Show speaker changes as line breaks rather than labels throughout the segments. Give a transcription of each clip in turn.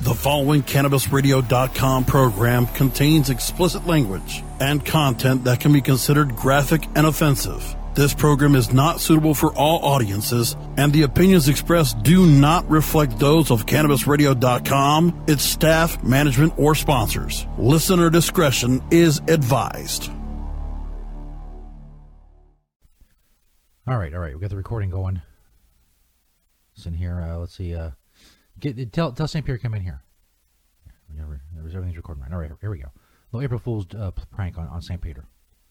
The following CannabisRadio.com program contains explicit language and content that can be considered graphic and offensive. This program is not suitable for all audiences, and the opinions expressed do not reflect those of CannabisRadio.com, its staff, management, or sponsors. Listener discretion is advised.
All right. We got the recording going. It's in here. Let's see. Tell St. Pierre to come in here. Everything's recording right. All right, here we go. Little April Fool's prank on St. Peter.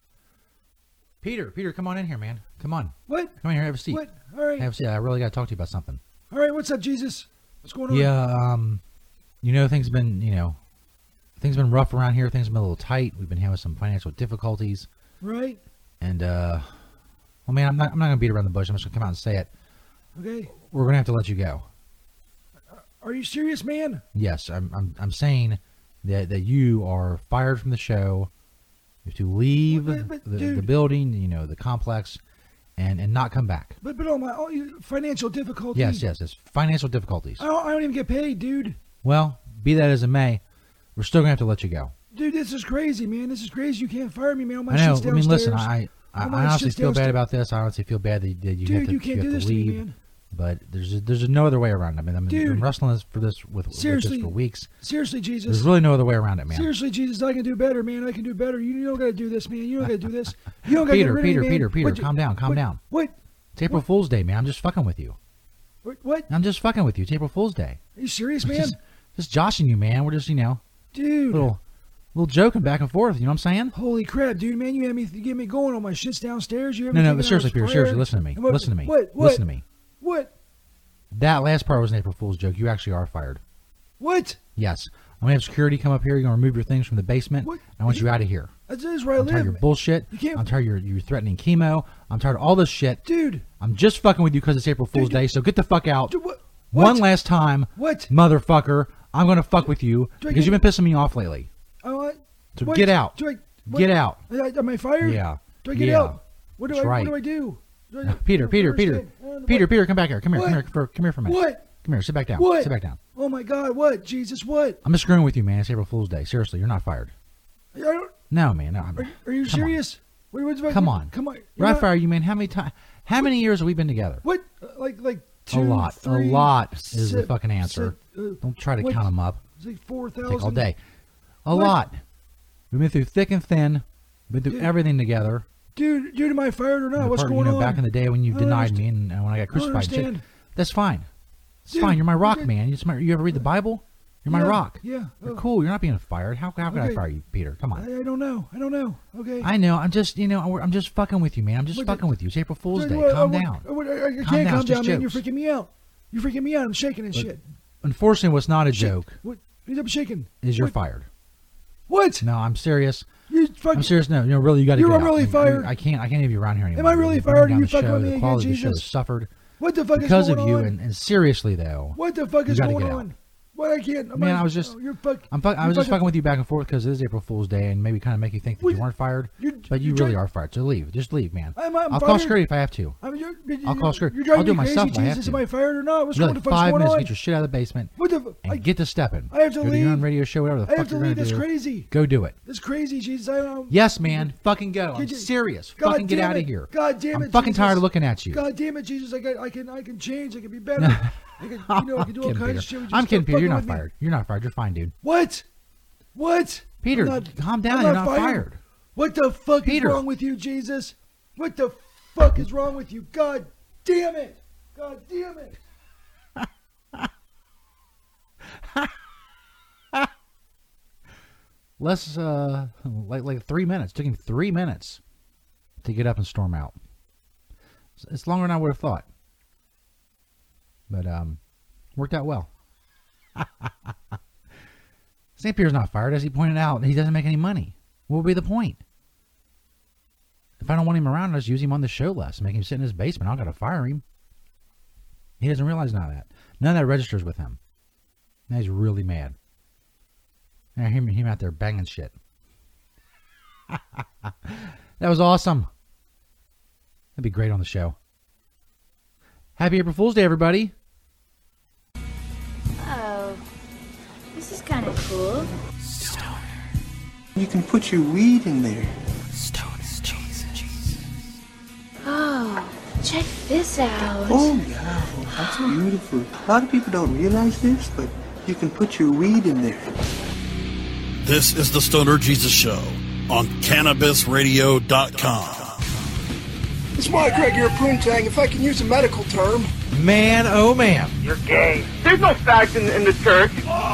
Peter, come on in here, man. Come on.
What?
Come in here, have a seat.
What? All right.
Have a seat. I really got to talk to you about something.
All right, what's up, Jesus? What's going on?
Yeah, things been rough around here. Things have been a little tight. We've been having some financial difficulties.
Right.
And, well, man, I'm not going to beat around the bush. I'm just going to come out and say it.
Okay.
We're going to have to let you go.
Are you serious, man?
Yes, I'm saying that you are fired from the show. You have to leave the building, the complex, and not come back.
But all your financial difficulties.
Yes, it's financial difficulties.
I don't even get paid, dude.
Well, be that as it may, we're still gonna have to let you go.
Dude, this is crazy, man. This is crazy. You can't fire me, man. All my
I know.
shit's downstairs.
Listen, I honestly feel bad about this. I honestly feel bad that you have to,
you can't do this
leave.
to me, man.
But there's no other way around it. I've been wrestling with this for weeks.
Seriously, Jesus.
There's really no other way around it, man.
Seriously, Jesus, I can do better, man. I can do better. You don't got to do this, man. You don't got to do this. You don't got to get rid of me, man.
Peter, calm down.
What?
It's April Fool's Day, man. I'm just fucking with you.
What?
I'm just fucking with you. It's April Fool's Day.
Are you serious, man?
Just joshing you, man. We're just,
dude,
little joking back and forth. You know what I'm saying?
Holy crap, dude, man. You get me going on my shit's downstairs.
No, but seriously, Peter, seriously, listen to me. Listen to me.
What?
Listen to me.
What?
That last part was an April Fool's joke. You actually are fired.
What?
Yes. I'm going to have security come up here. You're going to remove your things from the basement.
What?
I want you out of here.
That's where I live.
I'm tired of your bullshit. I'm tired of your threatening chemo. I'm tired of all this shit.
Dude.
I'm just fucking with you because it's April Fool's Day, so get the fuck out.
Dude, what?
One last time.
What?
Motherfucker. I'm going to fuck with you because you've been pissing me off lately. So get out. Get out.
Am I fired?
Yeah.
Do I get out? What do I do?
Peter, come back here. Come here for a minute.
What?
Come here, sit back down.
What?
Sit back down.
Oh my God, what? Jesus, what?
I'm just screwing with you, man. It's April Fool's Day. Seriously, you're not fired. No, man. No.
Are you serious?
Come on. I fire you, man. How many years have we been together?
What? Like 2,
a lot.
3,
a lot is
6,
the fucking answer. Don't try to count them up.
It's like 4,000.
Take all day. A lot. We've been through thick and thin. Been through everything together.
Dude, am I fired or not? What's going on?
Back in the day when you denied me and when I got crucified, shit, that's fine. It's fine. You're my rock, man. You ever read the Bible? You're my rock.
Yeah.
You're cool. You're not being fired. How can I fire you, Peter? Come on.
I don't know. Okay.
I know. I'm just fucking with you, man. I'm just fucking with you. It's April Fool's Day. Calm down.
I can't calm down, man. You're freaking me out. I'm shaking and shit.
Unfortunately, what's not a joke.
What? I'm shaking.
Is you're fired.
What?
No, I'm serious.
I'm
serious. No, really, you got to get out.
You're really fired.
I can't have you around here anymore.
Am I really fired? Are you fucking with me
again, Jesus? The quality of the show has suffered.
What the fuck
because
is going
of
on?
you, and seriously though.
What the fuck is going on? What? I can't.
Man, I was just fucking with you back and forth because it is April Fool's Day and maybe kind of make you think that you weren't fired, but you really are fired. So leave. Just leave, man. I'll call security if I have to. I'll call security. I'll do it myself if I have to.
Am I fired or not? What's
going on?
5
minutes to get your shit out of the basement and get to stepping.
I have to leave.
Go to your own radio show, whatever the fuck you're going to do.
That's crazy.
Go do it.
That's crazy, Jesus. I don't know.
Yes, man. Fucking go. I'm serious. Fucking get out of here.
God damn it,
I'm fucking tired of looking at you.
God damn it, Jesus. I can change. I can be better. I can do all kinds of shit.
I'm kidding, Peter. You're not fired. You're not fired. You're fine, dude.
What?
Peter, calm down. You're not fired.
What the fuck is wrong with you, Jesus? What the fuck is wrong with you? God damn it. God damn it.
Less, like 3 minutes. It took him 3 minutes to get up and storm out. It's longer than I would have thought. But, worked out well. St. Pierre's not fired, as he pointed out. He doesn't make any money. What would be the point? If I don't want him around, I'll just use him on the show less. Make him sit in his basement. I don't got to fire him. He doesn't realize none of that. None of that registers with him. Now he's really mad. Now him out there banging shit. That was awesome. That'd be great on the show. Happy April Fool's Day, everybody.
Oh. This is kind of cool.
You can put your weed in there.
Oh, check this out.
Oh, yeah, that's beautiful. A lot of people don't realize this, but you can put your weed in there.
This is the Stoner Jesus Show on CannabisRadio.com.
It's Mike Greg here, Poontang, if I can use a medical term.
Man, oh man.
You're gay. There's no fact in the church.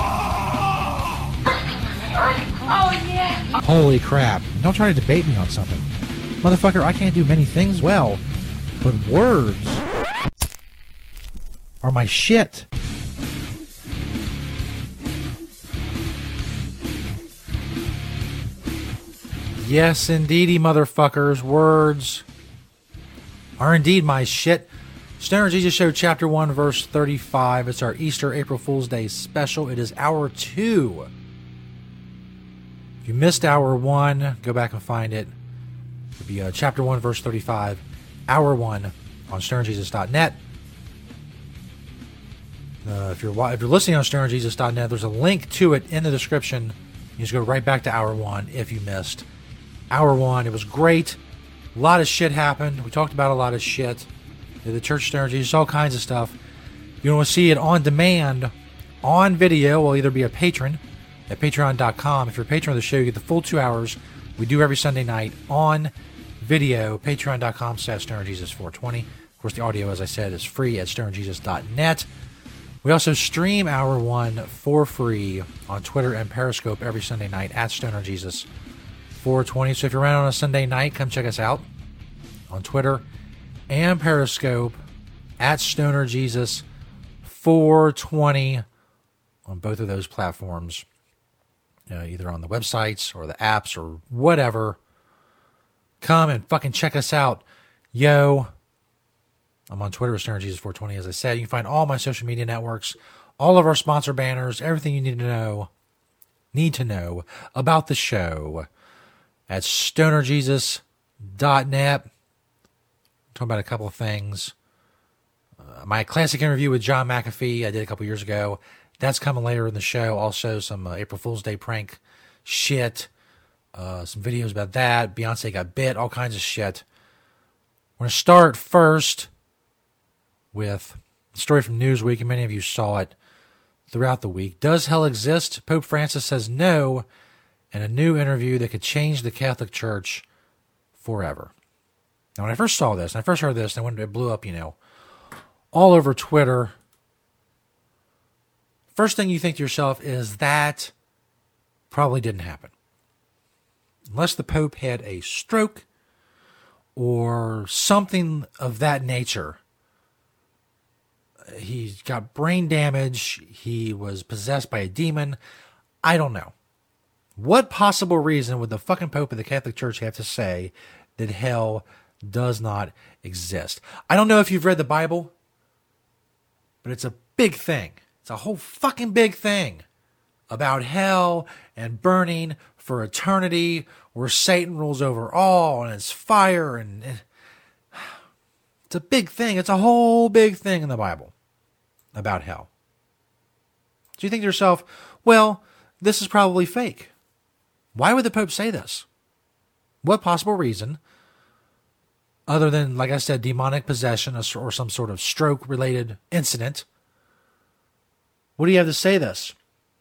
Oh, yeah.
Holy crap. Don't try to debate me on something. Motherfucker, I can't do many things well, but words are my shit. Yes, indeedy, motherfuckers. Words are indeed my shit. Stoner Jesus Show, Chapter 1, Verse 35. It's our Easter April Fool's Day special. It is Hour 2. If you missed Hour 1, go back and find it. It'll be Chapter 1, Verse 35, Hour 1 on StonerJesus.net. If you're listening on StonerJesus.net, there's a link to it in the description. You just go right back to Hour 1 if you missed Hour 1. It was great. A lot of shit happened. We talked about a lot of shit. The Church Stoner Jesus, all kinds of stuff. If you want to see it on demand, on video, we'll either be a patron at patreon.com. If you're a patron of the show, you get the full 2 hours we do every Sunday night on video, patreon.com/StonerJesus420. Of course, the audio, as I said, is free at stonerjesus.net. We also stream Hour 1 for free on Twitter and Periscope every Sunday night at StonerJesus420. So if you're around on a Sunday night, come check us out on Twitter and Periscope at StonerJesus420 on both of those platforms. Either on the websites or the apps or whatever. Come and fucking check us out. Yo. I'm on Twitter at StonerJesus420, as I said. You can find all my social media networks, all of our sponsor banners, everything you need to know about the show at StonerJesus.net. Talking about a couple of things. My classic interview with John McAfee I did a couple years ago. That's coming later in the show. Also, some April Fool's Day prank shit. Some videos about that. Beyonce got bit. All kinds of shit. We're going to start first with a story from Newsweek, and many of you saw it throughout the week. Does hell exist? Pope Francis says no in a new interview that could change the Catholic Church forever. Now, when I first saw this, and I first heard this, and when it blew up, all over Twitter, first thing you think to yourself is that probably didn't happen. Unless the Pope had a stroke or something of that nature. He got brain damage. He was possessed by a demon. I don't know. What possible reason would the fucking Pope of the Catholic Church have to say that hell does not exist? I don't know if you've read the Bible, but it's a big thing. It's a whole fucking big thing about hell and burning for eternity, where Satan rules over all and it's fire, and it's a big thing. It's a whole big thing in the Bible about hell. So you think to yourself, well, this is probably fake. Why would the Pope say this? What possible reason, other than, like I said, demonic possession or some sort of stroke-related incident, what do you have to say this?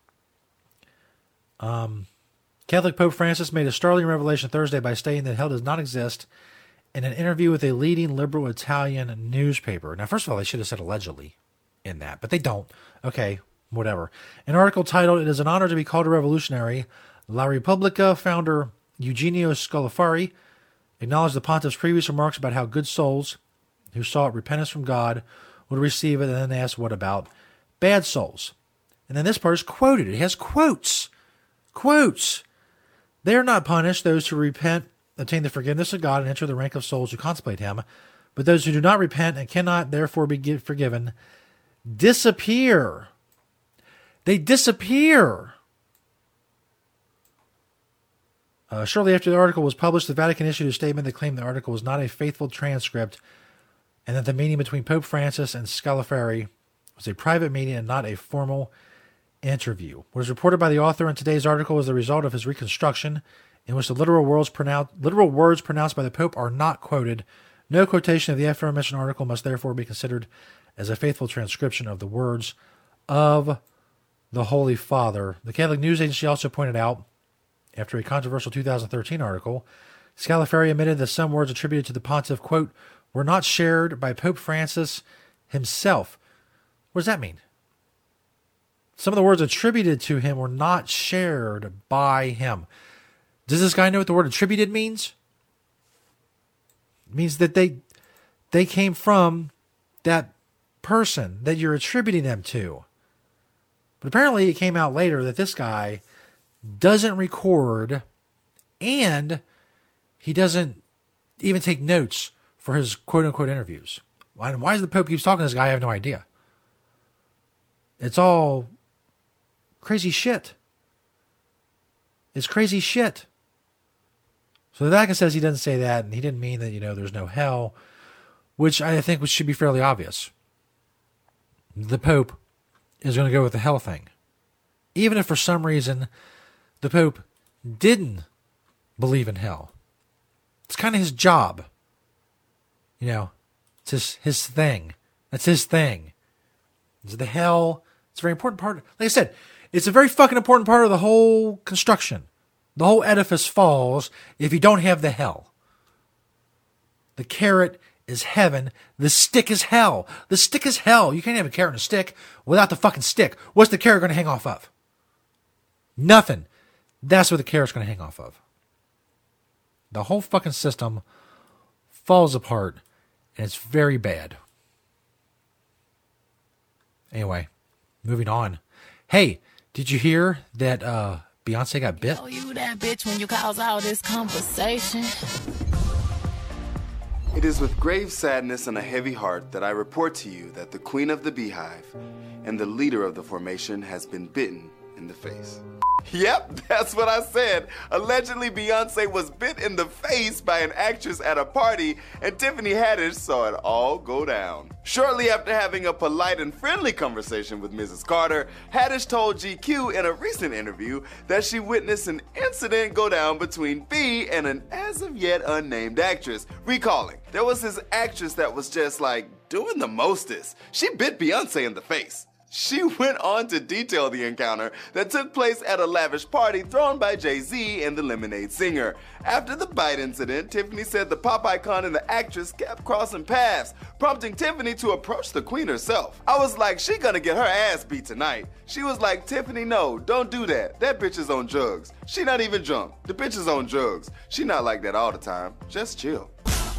Catholic Pope Francis made a startling revelation Thursday by stating that hell does not exist in an interview with a leading liberal Italian newspaper. Now, first of all, they should have said allegedly in that, but they don't. Okay, whatever. An article titled, "It is an honor to be called a revolutionary," La Repubblica founder Eugenio Scalafari acknowledged the pontiff's previous remarks about how good souls who sought repentance from God would receive it, and then asked, what about bad souls? And then this part is quoted. It has quotes. Quotes. They are not punished, those who repent, obtain the forgiveness of God, and enter the rank of souls who contemplate him. But those who do not repent and cannot therefore be forgiven disappear. They disappear. Shortly after the article was published, the Vatican issued a statement that claimed the article was not a faithful transcript and that the meeting between Pope Francis and Scalafari was a private meeting and not a formal
interview. What is reported by the author in today's article is the result of his reconstruction, in which the literal words pronounced by the Pope are not quoted. No quotation of the aforementioned article must therefore be considered as a faithful transcription of the words of the Holy Father. The Catholic News Agency also pointed out, after a controversial 2013 article, Scalafari admitted that some words attributed to the pontiff, quote, were not shared by Pope Francis himself. What does that mean? Some of the words attributed to him were not shared by him. Does this guy know what the word attributed means? It means that they came from that person that you're attributing them to. But apparently it came out later that this guy doesn't record and he doesn't even take notes for his quote-unquote interviews. And why does the Pope keep talking to this guy? I have no idea. It's all crazy shit. It's crazy shit. So the Vatican says he doesn't say that, and he didn't mean that, there's no hell, which I think should be fairly obvious. The Pope is going to go with the hell thing. Even if for some reason the Pope didn't believe in hell. It's kind of his job. It's his thing. That's his thing. It's the hell. It's a very important part. Like I said, it's a very fucking important part of the whole construction. The whole edifice falls if you don't have the hell. The carrot is heaven. The stick is hell. The stick is hell. You can't have a carrot and a stick without the fucking stick. What's the carrot going to hang off of? Nothing. That's what the carrot's going to hang off of. The whole fucking system falls apart, and it's very bad. Anyway, moving on. Hey, did you hear that Beyonce got bit?
Oh, you that bitch when you cause all this conversation.
It is with grave sadness and a heavy heart that I report to you that the Queen of the Beehive and the leader of the formation has been bitten in the face. Yep, that's what I said. Allegedly, Beyonce was bit in the face by an actress at a party, and Tiffany Haddish saw it all go down. Shortly after having a polite and friendly conversation with Mrs. Carter, Haddish told GQ in a recent interview that she witnessed an incident go down between B and an as-of-yet unnamed actress, recalling, there was this actress that was just doing the mostest. She bit Beyonce in the face. She went on to detail the encounter that took place at a lavish party thrown by Jay-Z and the Lemonade singer. After the bite incident, Tiffany said the pop icon and the actress kept crossing paths, prompting Tiffany to approach the queen herself. I was like, she gonna get her ass beat tonight. She was like, Tiffany, no, don't do that. That bitch is on drugs. She not even drunk. The bitch is on drugs. She not like that all the time. Just chill.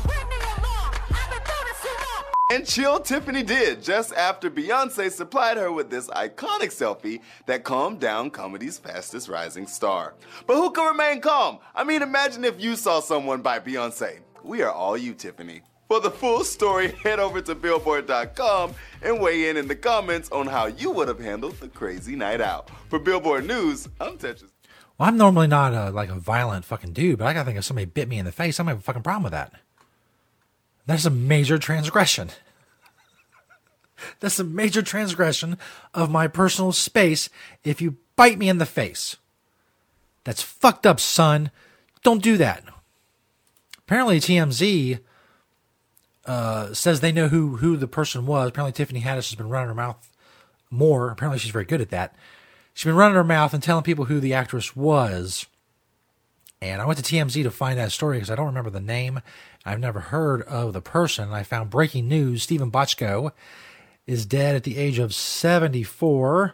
And chill Tiffany did, just after Beyonce supplied her with this iconic selfie that calmed down comedy's fastest rising star. But who can remain calm? I mean, imagine if you saw someone bite Beyonce. We are all you, Tiffany. For the full story, head over to Billboard.com and weigh in the comments on how you would have handled the crazy night out. For Billboard News, I'm Tetris.
Well, I'm normally not a violent fucking dude, but I gotta think if somebody bit me in the face, I'm gonna have a fucking problem with that. That's a major transgression. That's a major transgression of my personal space if you bite me in the face. That's fucked up, son. Don't do that. Apparently TMZ says they know who the person was. Apparently Tiffany Haddish has been running her mouth more. Apparently she's very good at that. She's been running her mouth and telling people who the actress was. And I went to TMZ to find that story because I don't remember the name. I've never heard of the person. I found breaking news. Stephen Bochco is dead at the age of 74.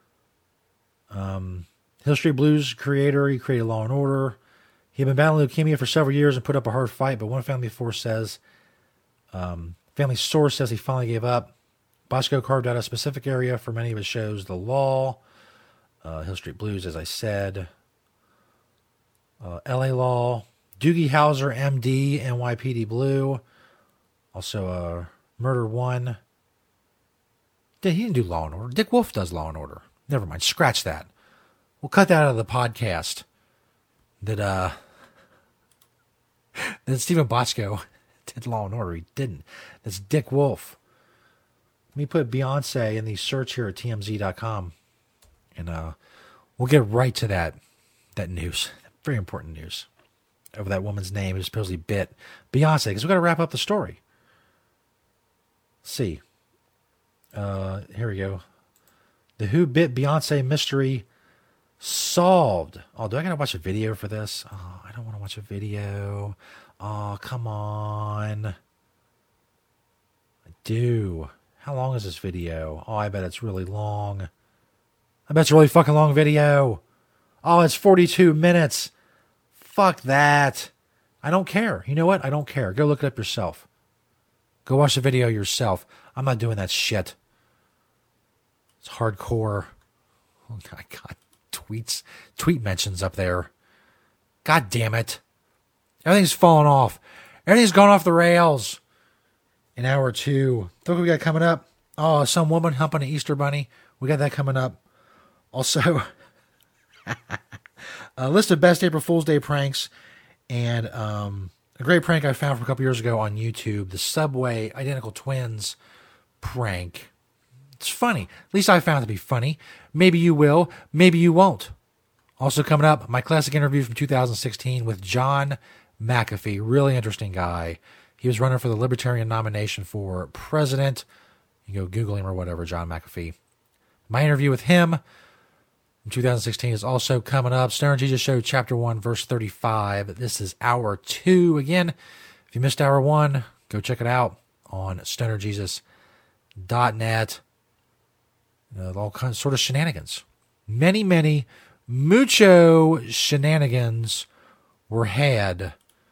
Hill Street Blues creator. He created Law & Order. He had been battling leukemia for several years and put up a hard fight, but one family source says he finally gave up. Bochco carved out a specific area for many of his shows. The Law, Hill Street Blues, as I said, LA Law, Doogie Howser, MD, NYPD Blue, also Murder One. He didn't do Law & Order. Dick Wolf does Law & Order. Never mind. Scratch that. We'll cut that out of the podcast. That Stephen Bochco did Law & Order. He didn't. That's Dick Wolf. Let me put Beyonce in the search here at TMZ.com. And we'll get right to that news. Very important news over that woman's name who supposedly bit Beyonce, because we've got to wrap up the story. Let's see. Here we go. The Who Bit Beyonce mystery solved. Oh, do I got to watch a video for this? Oh, I don't want to watch a video. Oh, come on. I do. How long is this video? Oh, I bet it's really long. I bet it's a really fucking long video. Oh, it's 42 minutes. Fuck that. I don't care. You know what? I don't care. Go look it up yourself. Go watch the video yourself. I'm not doing that shit. It's hardcore. Oh, I got tweet mentions up there. God damn it. Everything's fallen off. Everything's gone off the rails. In hour 2. Look what we got coming up. Oh, some woman humping an Easter bunny. We got that coming up. Also, a list of best April Fool's Day pranks, and a great prank I found from a couple years ago on YouTube, the Subway Identical Twins prank. It's funny. At least I found it to be funny. Maybe you will. Maybe you won't. Also coming up, my classic interview from 2016 with John McAfee. Really interesting guy. He was running for the Libertarian nomination for president. You can go Google him or whatever, John McAfee. My interview with him in 2016 is also coming up. Stoner Jesus Show, Chapter 1, Verse 35. This is Hour 2. Again, if you missed Hour 1, go check it out on stonerjesus.net. All kinds of sort of shenanigans. Many, mucho shenanigans were had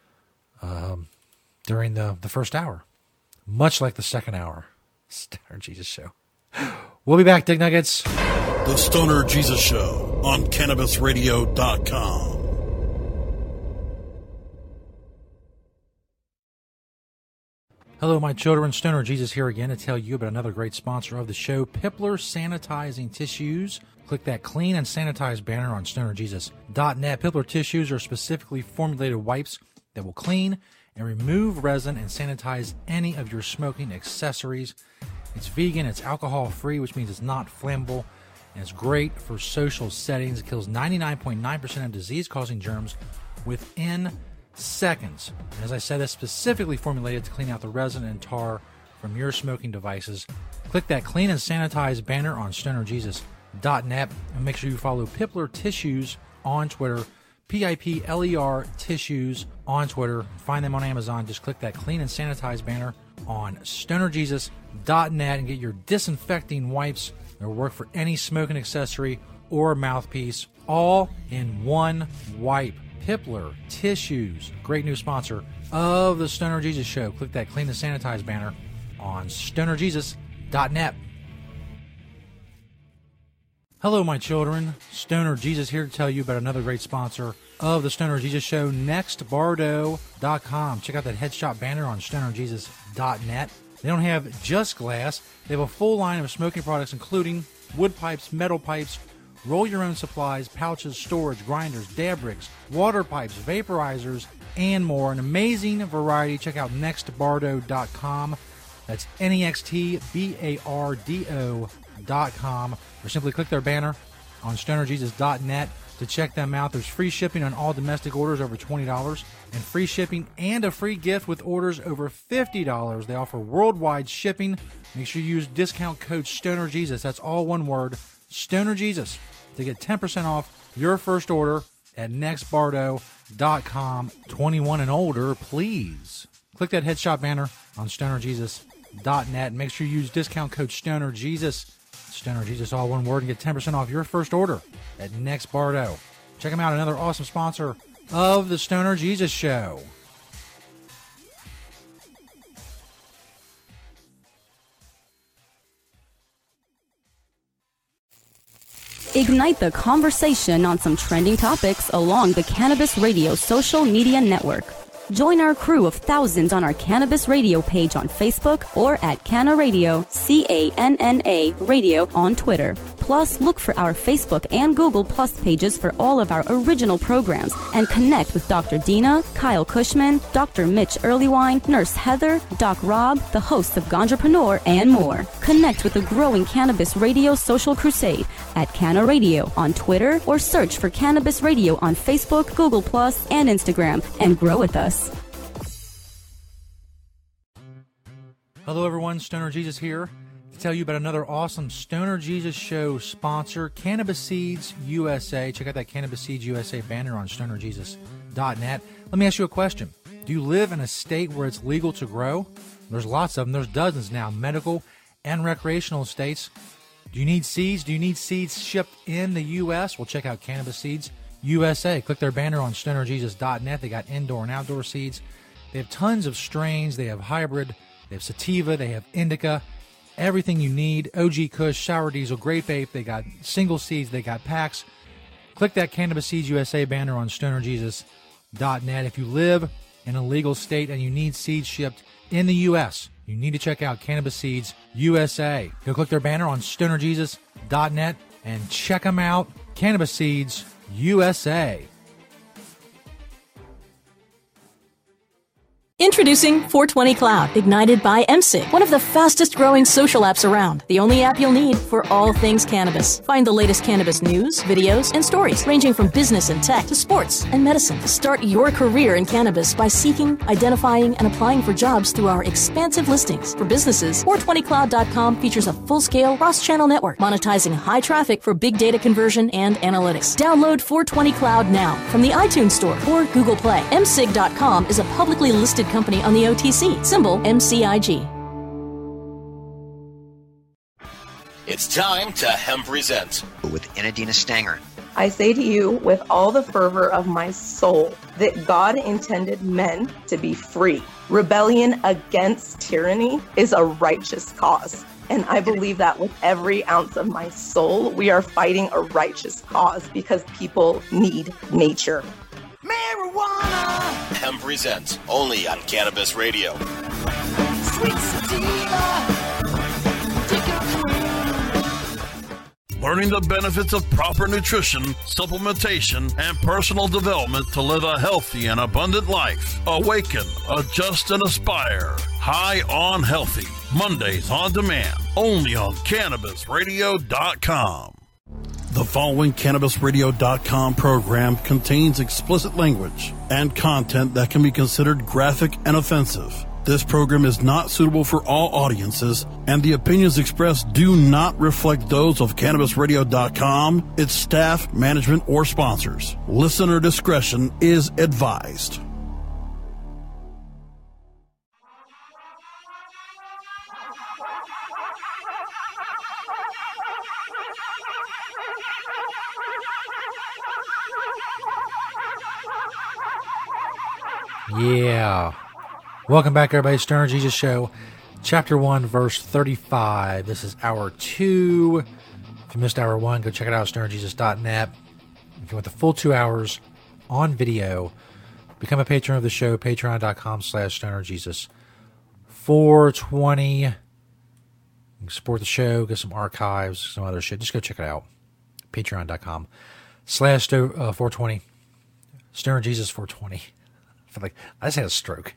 during the first hour. Much like the second hour. Stoner Jesus Show. We'll be back, Dig Nuggets.
The Stoner Jesus Show on CannabisRadio.com.
Hello, my children. Stoner Jesus here again to tell you about another great sponsor of the show, Pipler Sanitizing Tissues. Click that clean and sanitize banner on stonerjesus.net. Pipler tissues are specifically formulated wipes that will clean and remove resin and sanitize any of your smoking accessories. It's vegan, it's alcohol-free, which means it's not flammable, and it's great for social settings. It kills 99.9% of disease-causing germs within seconds. And as I said, it's specifically formulated to clean out the resin and tar from your smoking devices. Click that clean and sanitize banner on stonerjesus.net, and make sure you follow Pipler Tissues on Twitter, Pipler Tissues on Twitter. Find them on Amazon. Just click that clean and sanitize banner on stonerjesus.net and get your disinfecting wipes that will work for any smoking accessory or mouthpiece, all in one wipe. Pipler Tissues, great new sponsor of the Stoner Jesus Show. Click that clean and sanitize banner on stonerjesus.net. Hello, my children. Stoner Jesus here to tell you about another great sponsor of the Stoner Jesus Show, NextBardo.com. Check out that headshot banner on stonerjesus.net. They don't have just glass. They have a full line of smoking products, including wood pipes, metal pipes, roll your own supplies, pouches, storage, grinders, dab rigs, water pipes, vaporizers, and more. An amazing variety. Check out NextBardo.com. That's NextBardo.com. Or simply click their banner on stonerjesus.net to check them out. There's free shipping on all domestic orders over $20 and free shipping and a free gift with orders over $50. They offer worldwide shipping. Make sure you use discount code STONERJesus. That's all one word, STONERJesus, to get 10% off your first order at NextBardo.com. 21 and older, please. Click that headshot banner on stonerjesus.net. Make sure you use discount code STONERJesus. Stoner Jesus, all one word, and get 10% off your first order at Next Bardo. Check them out, another awesome sponsor of the Stoner Jesus Show.
Ignite the conversation on some trending topics along the Cannabis Radio social media network. Join our crew of thousands on our Cannabis Radio page on Facebook or at Canna Radio, C-A-N-N-A Radio on Twitter. Plus, look for our Facebook and Google Plus pages for all of our original programs and connect with Dr. Dina, Kyle Cushman, Dr. Mitch Earlywine, Nurse Heather, Doc Rob, the hosts of Ganjapreneur, and more. Connect with the growing Cannabis Radio Social Crusade at Canna Radio on Twitter or search for Cannabis Radio on Facebook, Google Plus, and Instagram and grow with us.
Hello everyone, Stoner Jesus here to tell you about another awesome Stoner Jesus Show sponsor, Cannabis Seeds USA. Check out that Cannabis Seeds USA banner on stonerjesus.net. Let me ask you a question. Do you live in a state where it's legal to grow? There's lots of them. There's dozens now, medical and recreational states. Do you need seeds? Do you need seeds shipped in the U.S.? Well, check out Cannabis Seeds USA. Click their banner on stonerjesus.net. They got indoor and outdoor seeds. They have tons of strains. They have hybrid. They have sativa. They have indica. Everything you need. OG Kush, Sour Diesel, Grape Ape. They got single seeds. They got packs. Click that Cannabis Seeds USA banner on stonerjesus.net. If you live in a legal state and you need seeds shipped in the U.S., you need to check out Cannabis Seeds USA. Go click their banner on stonerjesus.net and check them out. Cannabis Seeds USA.
Introducing 420 Cloud, ignited by MSIG, one of the fastest growing social apps around. The only app you'll need for all things cannabis. Find the latest cannabis news, videos, and stories, ranging from business and tech to sports and medicine. Start your career in cannabis by seeking, identifying, and applying for jobs through our expansive listings. For businesses, 420cloud.com features a full-scale cross-channel network, monetizing high traffic for big data conversion and analytics. Download 420 Cloud now from the iTunes Store or Google Play. MSIG.com is a publicly listed company on the OTC, symbol MCIG.
It's time to Hemp Present with Inadina Stanger.
I say to you with all the fervor of my soul that God intended men to be free. Rebellion against tyranny is a righteous cause. And I believe that with every ounce of my soul, we are fighting a righteous cause because people need nature.
Marijuana! Hemp Presents, only on Cannabis Radio.
Sweet sativa.
Learning the benefits of proper nutrition, supplementation, and personal development to live a healthy and abundant life. Awaken, adjust, and aspire. High on Healthy. Mondays on demand. Only on CannabisRadio.com. The following CannabisRadio.com program contains explicit language and content that can be considered graphic and offensive. This program is not suitable for all audiences, and the opinions expressed do not reflect those of CannabisRadio.com, its staff, management, or sponsors. Listener discretion is advised.
Yeah. Welcome back, everybody. Stoner Jesus Show, Chapter 1, Verse 35. This is Hour 2. If you missed Hour 1, go check it out, stonerjesus.net. If you want the full 2 hours on video, become a patron of the show, patreon.com/stonerjesus. 420. You can support the show, get some archives, some other shit. Just go check it out. Patreon.com/420. StonerJesus420. I just had a stroke.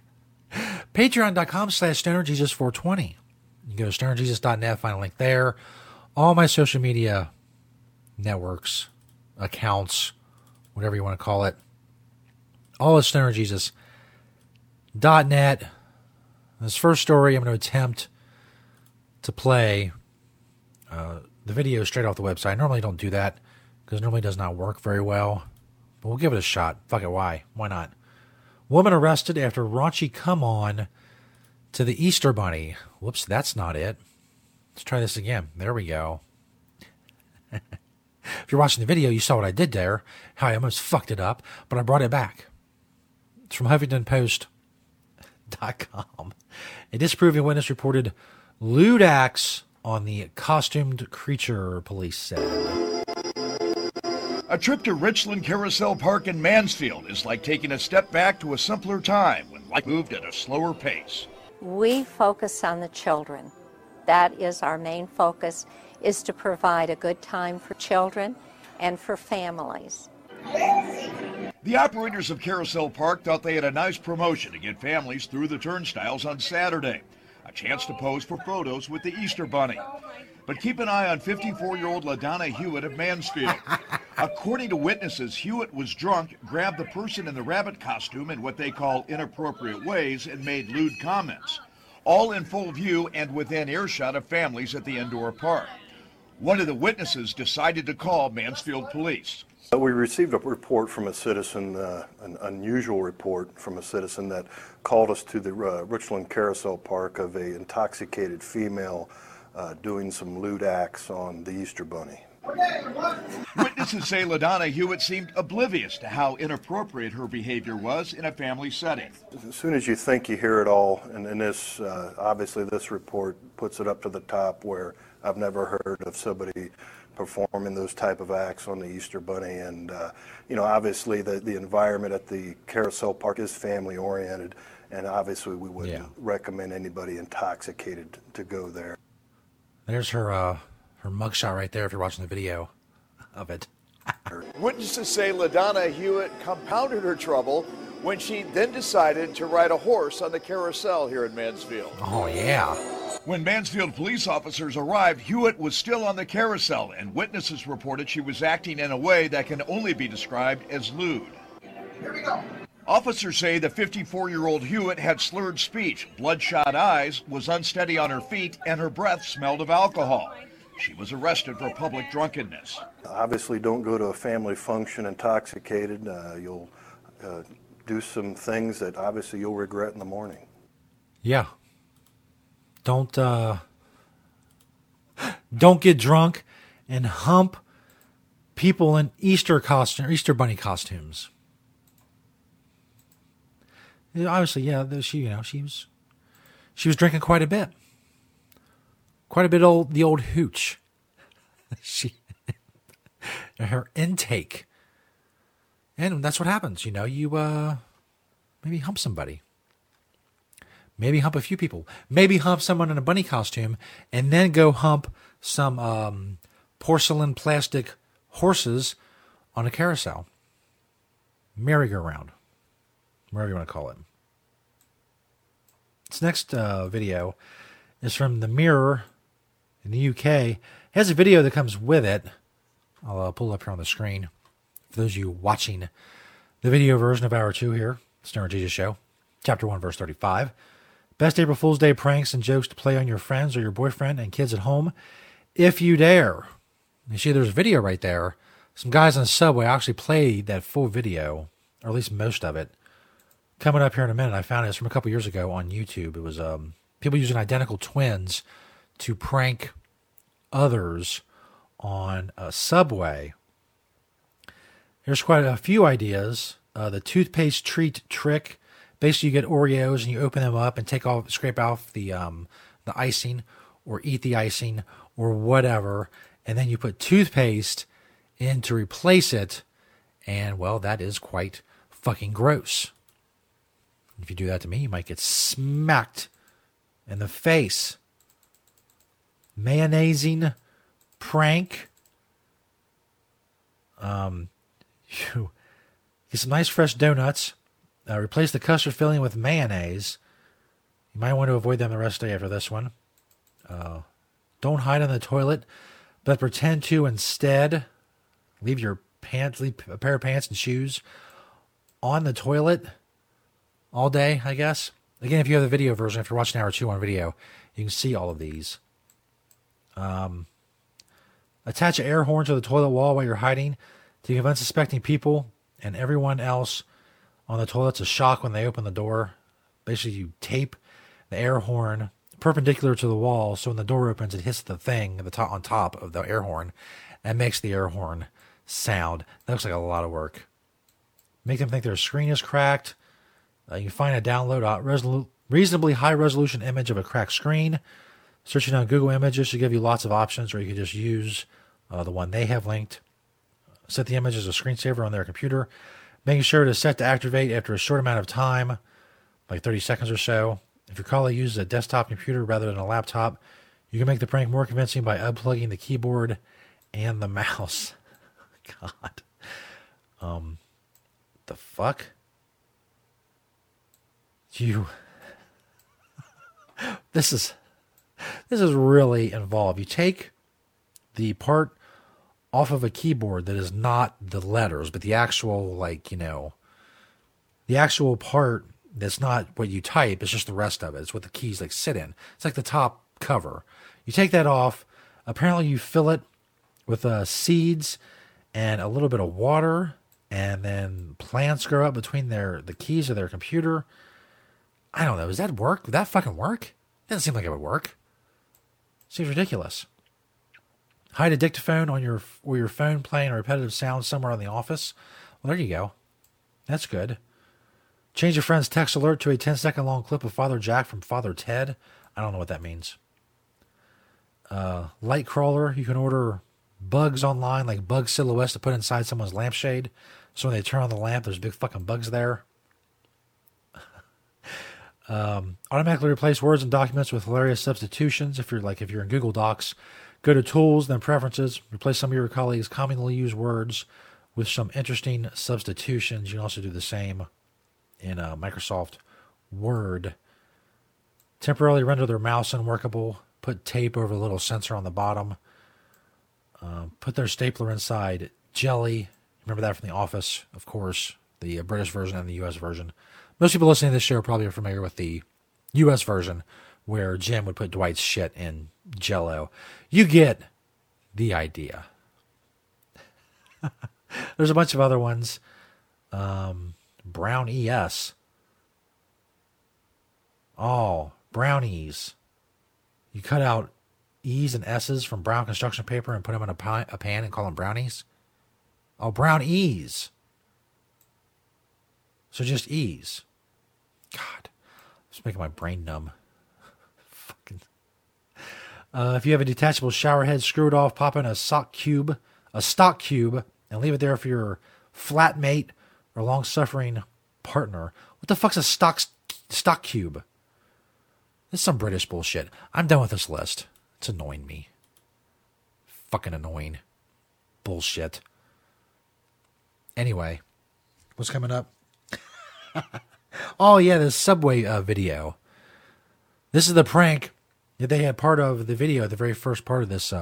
Patreon.com/StonerJesus420. You can go to stonerjesus.net, find a link there. All my social media networks, accounts, whatever you want to call it, all at stonerjesus.net. This first story, I'm going to attempt to play the video straight off the website. I normally don't do that because it normally does not work very well, but we'll give it a shot. Fuck it, why? Why not? Woman arrested after raunchy come-on to the Easter Bunny. Whoops, that's not it. Let's try this again. There we go. If you're watching the video, you saw what I did there. How I almost fucked it up, but I brought it back. It's from HuffingtonPost.com. A disproving witness reported lewd acts on the costumed creature, police said.
A trip to Richland Carousel Park in Mansfield is like taking a step back to a simpler time when life moved at a slower pace.
We focus on the children. That is our main focus. is to provide a good time for children and for families.
The operators of Carousel Park thought they had a nice promotion to get families through the turnstiles on Saturday. A chance to pose for photos with the Easter Bunny. But keep an eye on 54-year-old LaDonna Hewitt of Mansfield. According to witnesses, Hewitt was drunk, grabbed the person in the rabbit costume in what they call inappropriate ways, and made lewd comments. All in full view and within earshot of families at the indoor park. One of the witnesses decided to call Mansfield police.
We received a report from a citizen, an unusual report from a citizen that called us to the Richland Carousel Park of a intoxicated female doing some lewd acts on the Easter Bunny.
Witnesses say LaDonna Hewitt seemed oblivious to how inappropriate her behavior was in a family setting.
As soon as you think you hear it all, and this, obviously this report puts it up to the top where I've never heard of somebody performing those type of acts on the Easter Bunny. And, obviously the environment at the Carousel Park is family oriented, and obviously we wouldn't recommend anybody intoxicated to go there.
There's her mugshot right there if you're watching the video of it.
Witnesses say LaDonna Hewitt compounded her trouble when she then decided to ride a horse on the carousel here in Mansfield.
Oh, yeah.
When Mansfield police officers arrived, Hewitt was still on the carousel, and witnesses reported she was acting in a way that can only be described as lewd. Here we go. Officers say the 54-year-old Hewitt had slurred speech, bloodshot eyes, was unsteady on her feet, and her breath smelled of alcohol. She was arrested for public drunkenness.
Obviously, don't go to a family function intoxicated. You'll do some things that obviously you'll regret in the morning.
Yeah. Don't get drunk and hump people in Easter Bunny costumes. Obviously, yeah, she was drinking quite a bit. Quite a bit the old hooch. Her intake. And that's what happens, you maybe hump somebody. Maybe hump a few people. Maybe hump someone in a bunny costume and then go hump some porcelain plastic horses on a carousel. Merry-go-round. Whatever you want to call it. This next video is from The Mirror in the UK. It has a video that comes with it. I'll pull it up here on the screen. For those of you watching the video version of Hour 2 here, Stoner Jesus Show, Chapter 1, Verse 35. Best April Fool's Day pranks and jokes to play on your friends or your boyfriend and kids at home, if you dare. You see, there's a video right there. Some guys on the subway actually played that full video, or at least most of it. Coming up here in a minute, I found it from a couple years ago on YouTube. It was people using identical twins to prank others on a subway. There's quite a few ideas. The toothpaste treat trick. Basically, you get Oreos and you open them up and scrape off the icing, or eat the icing, or whatever, and then you put toothpaste in to replace it, and well, that is quite fucking gross. If you do that to me, you might get smacked in the face. Mayonnaising prank. You get some nice fresh donuts. Replace the custard filling with mayonnaise. You might want to avoid them the rest of the day after this one. Don't hide in the toilet, but pretend to instead. Leave a pair of pants and shoes on the toilet all day, I guess. Again, if you have the video version, if you're watching Hour 2 on video, you can see all of these. Attach an air horn to the toilet wall while you're hiding to give unsuspecting people and everyone else on the toilet to shock when they open the door. Basically, you tape the air horn perpendicular to the wall, so when the door opens, it hits the thing on top of the air horn and makes the air horn sound. That looks like a lot of work. Make them think their screen is cracked. You can find a download reasonably high resolution image of a cracked screen. Searching on Google Images should give you lots of options, or you can just use the one they have linked. Set the image as a screensaver on their computer, making sure it is set to activate after a short amount of time, like 30 seconds or so. If your caller uses a desktop computer rather than a laptop, You can make the prank more convincing by unplugging the keyboard and the mouse. God. The fuck? This is really involved. You take the part off of a keyboard that is not the letters, but the actual, like, the actual part that's not what you type, it's just the rest of it. It's what the keys like sit in. It's like the top cover. You take that off. Apparently you fill it with seeds and a little bit of water, and then plants grow up between the keys of their computer. I don't know. Does that work? Would that fucking work? Doesn't seem like it would work. Seems ridiculous. Hide a dictaphone on your phone playing a repetitive sound somewhere in the office. Well, there you go. That's good. Change your friend's text alert to a 10-second long clip of Father Jack from Father Ted. I don't know what that means. Light crawler. You can order bugs online, like bug silhouettes to put inside someone's lampshade. So when they turn on the lamp, there's big fucking bugs there. Automatically replace words and documents with hilarious substitutions. If you're in Google Docs, go to Tools, then Preferences. Replace some of your colleagues' commonly used words with some interesting substitutions. You can also do the same in Microsoft Word. Temporarily render their mouse unworkable. Put tape over the little sensor on the bottom. Put their stapler inside jelly. Remember that from The Office, of course, the British version and the U.S. version. Most people listening to this show probably are familiar with the U.S. version, where Jim would put Dwight's shit in Jell-O. You get the idea. There's a bunch of other ones. Brown ES. Oh, brownies. You cut out E's and S's from brown construction paper and put them in a pan and call them brownies. Oh, brown E's. So just E's. God, it's making my brain numb. Fucking. If you have a detachable shower head, screw it off, pop in a stock cube, and leave it there for your flatmate or long-suffering partner. What the fuck's a stock cube? This is some British bullshit. I'm done with this list. It's annoying me. Fucking annoying. Bullshit. Anyway, what's coming up? Oh, yeah, the Subway video. This is the prank that they had part of the video, the very first part of this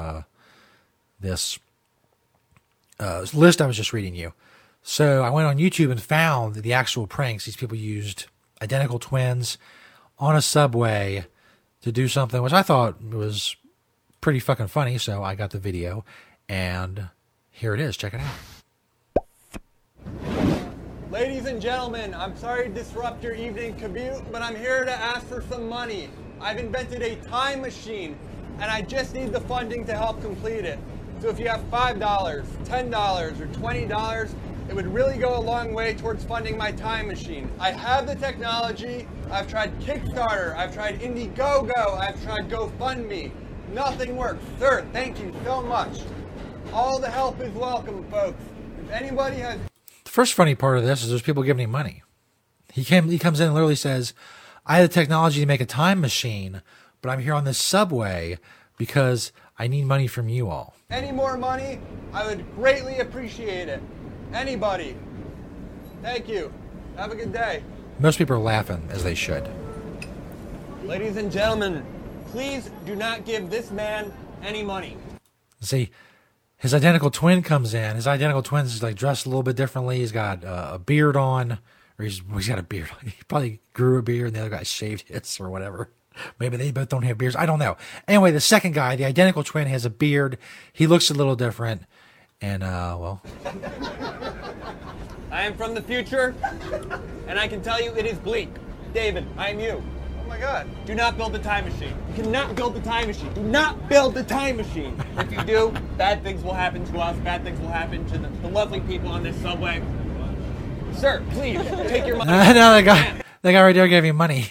list I was just reading you. So I went on YouTube and found the actual pranks. These people used identical twins on a subway to do something, which I thought was pretty fucking funny. So I got the video, and here it is. Check it out.
Ladies and gentlemen, I'm sorry to disrupt your evening commute, but I'm here to ask for some money. I've invented a time machine, and I just need the funding to help complete it. So if you have $5, $10, or $20, it would really go a long way towards funding my time machine. I have the technology. I've tried Kickstarter. I've tried Indiegogo. I've tried GoFundMe. Nothing works. Sir, thank you so much. All the help is welcome, folks. If anybody has...
The first funny part of this is there's people giving him money. He comes in and literally says, I have the technology to make a time machine, but I'm here on this subway because I need money from you all.
Any more money, I would greatly appreciate it. Anybody. Thank you. Have a good day.
Most people are laughing, as they should.
Ladies and gentlemen, please do not give this man any money.
See, his identical twin comes in. His identical twin is like dressed a little bit differently. He's got a beard on, or he's got a beard. He probably grew a beard, and the other guy shaved his or whatever. Maybe they both don't have beards. I don't know. Anyway, the second guy, the identical twin, has a beard. He looks a little different, and well.
I am from the future, and I can tell you it is bleak. David, I am you. Oh my God. Do not build the time machine. You cannot build the time machine. Do not build the time machine. If you do, bad things will happen to us. Bad things will happen to the lovely people on this subway. Sir, please, take your money.
No, that guy right there gave you money.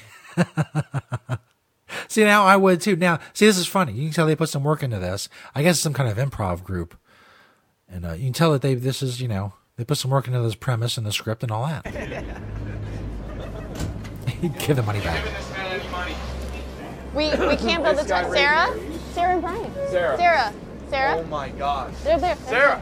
See, now I would too. Now, see, this is funny. You can tell they put some work into this. I guess it's some kind of improv group. And you can tell that they put some work into this premise and the script and all that. Give the money back.
We can't build the time, Sarah? Sarah and Brian.
Sarah.
Sarah.
Oh my gosh.
They're there.
Sarah.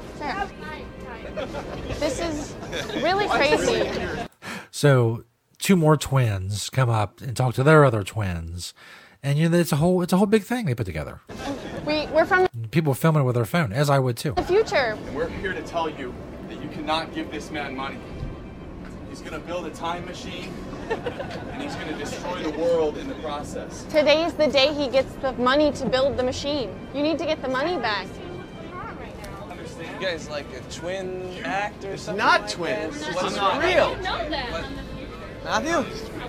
This is really crazy.
So 2 more twins come up and talk to their other twins, and it's a whole big thing they put together.
We're from
People filming it with their phone, as I would too.
the future.
And we're here to tell you that you cannot give this man money. He's gonna build a time machine, and he's gonna destroy the world in the process.
Today's the day he gets the money to build the machine. You need to get the money back.
You guys like a twin act or something?
not
like
twins.
This?
This
What's
is
not
real.
Matthew?